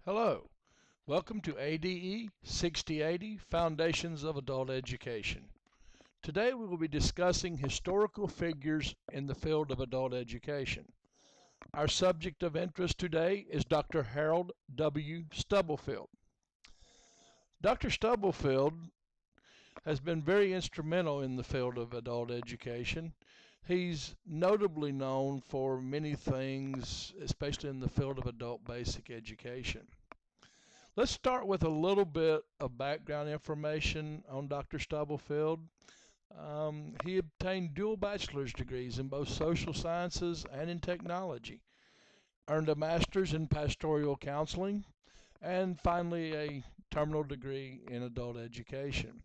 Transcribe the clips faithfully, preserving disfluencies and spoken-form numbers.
Hello, welcome to A D E sixty eighty Foundations of Adult Education. Today we will be discussing historical figures in the field of adult education. Our subject of interest today is Doctor Harold W. Stubblefield. Doctor Stubblefield has been very instrumental in the field of adult education. He's notably known for many things, especially in the field of adult basic education. Let's start with a little bit of background information on Doctor Stubblefield. Um, he obtained dual bachelor's degrees in both social sciences and in technology, earned a master's in pastoral counseling, and finally a terminal degree in adult education.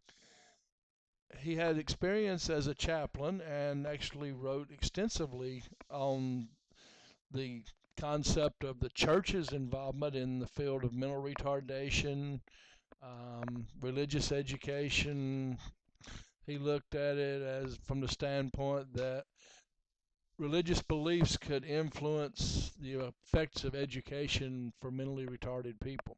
He had experience as a chaplain and actually wrote extensively on the concept of the church's involvement in the field of mental retardation, um, religious education. He looked at it as from the standpoint that religious beliefs could influence the effects of education for mentally retarded people.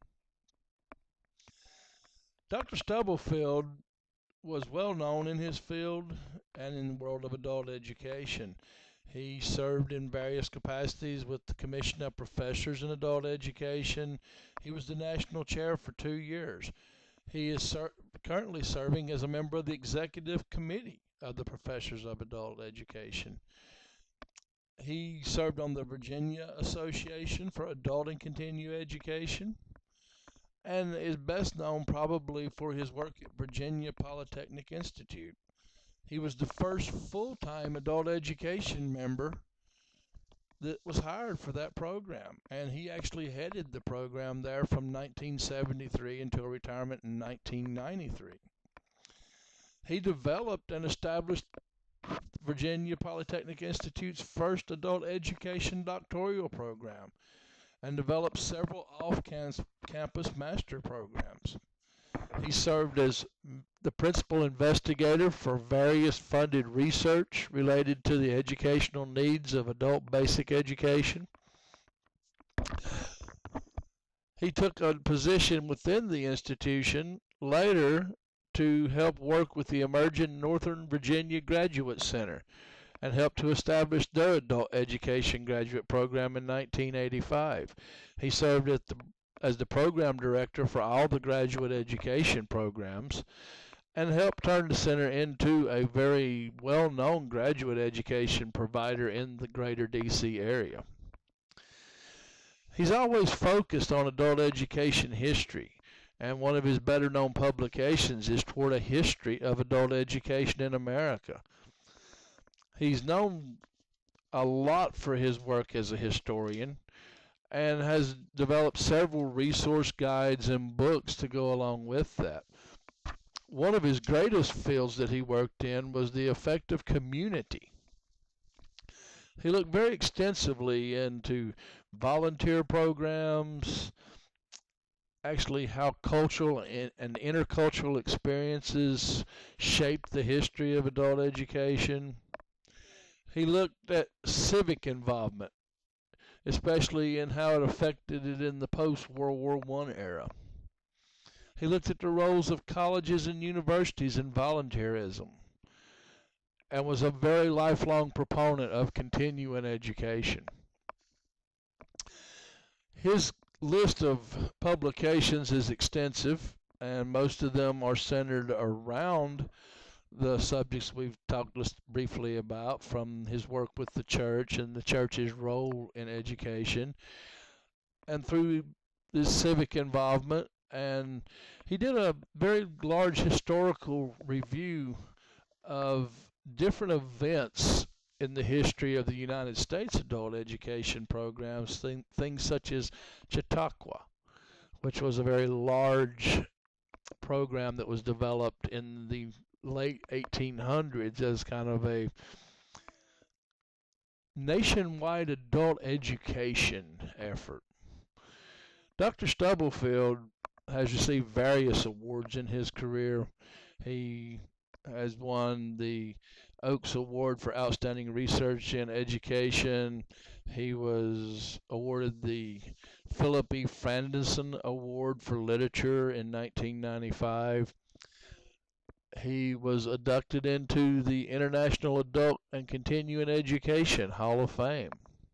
Doctor Stubblefield was well known in his field and in the world of adult education. He served in various capacities with the Commission of Professors in Adult Education. He was the national chair for two years. He is ser currently serving as a member of the Executive Committee of the Professors of Adult Education. He served on the Virginia Association for Adult and Continuing Education and is best known probably for his work at Virginia Polytechnic Institute. He was the first full-time adult education member that was hired for that program, and he actually headed the program there from nineteen seventy-three until retirement in nineteen ninety-three. He developed and established Virginia Polytechnic Institute's first adult education doctoral program and developed several off-campus master programs. He served as the principal investigator for various funded research related to the educational needs of adult basic education. He took a position within the institution later to help work with the emerging Northern Virginia Graduate Center and helped to establish their adult education graduate program in nineteen eighty-five. He served at the as the program director for all the graduate education programs and helped turn the center into a very well-known graduate education provider in the greater D C area. He's always focused on adult education history, and one of his better-known publications is Toward a History of Adult Education in America. He's known a lot for his work as a historian and has developed several resource guides and books to go along with that. One of his greatest fields that he worked in was the effect of community. He looked very extensively into volunteer programs, actually how cultural and intercultural experiences shaped the history of adult education. He looked at civic involvement, especially in how it affected it in the post-World War One era. He looked at the roles of colleges and universities in volunteerism and was a very lifelong proponent of continuing education. His list of publications is extensive, and most of them are centered around the subjects we've talked just briefly about, from his work with the church and the church's role in education, and through his civic involvement. And he did a very large historical review of different events in the history of the United States adult education programs, thing, things such as Chautauqua, which was a very large program that was developed in the late eighteen hundreds as kind of a nationwide adult education effort. Doctor Stubblefield has received various awards in his career. He has won the Oaks Award for Outstanding Research in Education. He was awarded the Philip E. Frandenson Award for Literature in nineteen ninety-five. He was inducted into the International Adult and Continuing Education Hall of Fame.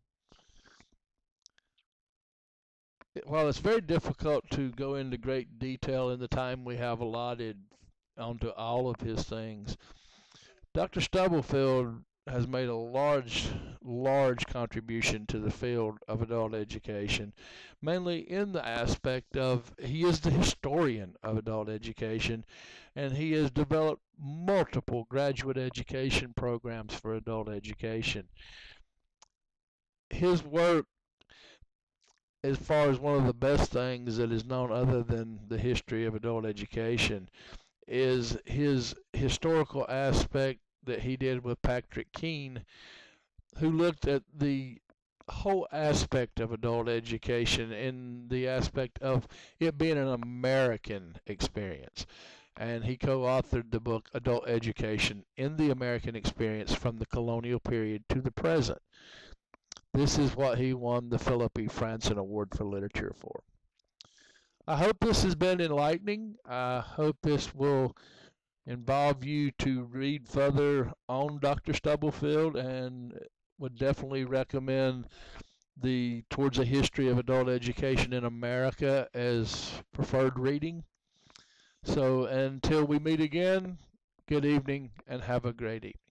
While it's very difficult to go into great detail in the time we have allotted onto all of his things, Doctor Stubblefield has made a large, large contribution to the field of adult education, mainly in the aspect of he is the historian of adult education, and he has developed multiple graduate education programs for adult education. His work, as far as one of the best things that is known other than the history of adult education, is his historical aspect that he did with Patrick Keene, who looked at the whole aspect of adult education in the aspect of it being an American experience. And he co-authored the book Adult Education in the American Experience from the Colonial Period to the Present. This is what he won the Philip E. Frandenson Award for Literature for. I hope this has been enlightening. I hope this will involve you to read further on Doctor Stubblefield, and would definitely recommend the Towards a History of Adult Education in America as preferred reading. So until we meet again, good evening and have a great evening.